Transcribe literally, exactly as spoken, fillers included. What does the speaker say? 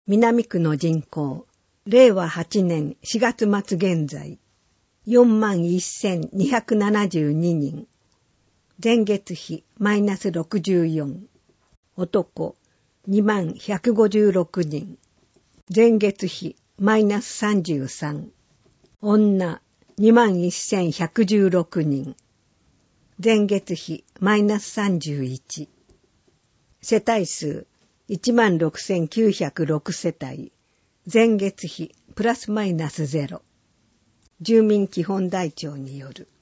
南区の人口、れいわはちねんしがつまつ現在、よんまんせんにひゃくななじゅうににん。前月比マイナスろくじゅうよん。男、にまんひゃくごじゅうろくにん。前月比マイナスさんじゅうさん。女、にまんせんひゃくじゅうろくにん。前月比マイナスさんじゅういち。世帯数、いちまんろくせんきゅうひゃくろくせたい。前月比プラスマイナスゼロ。住民基本台帳による。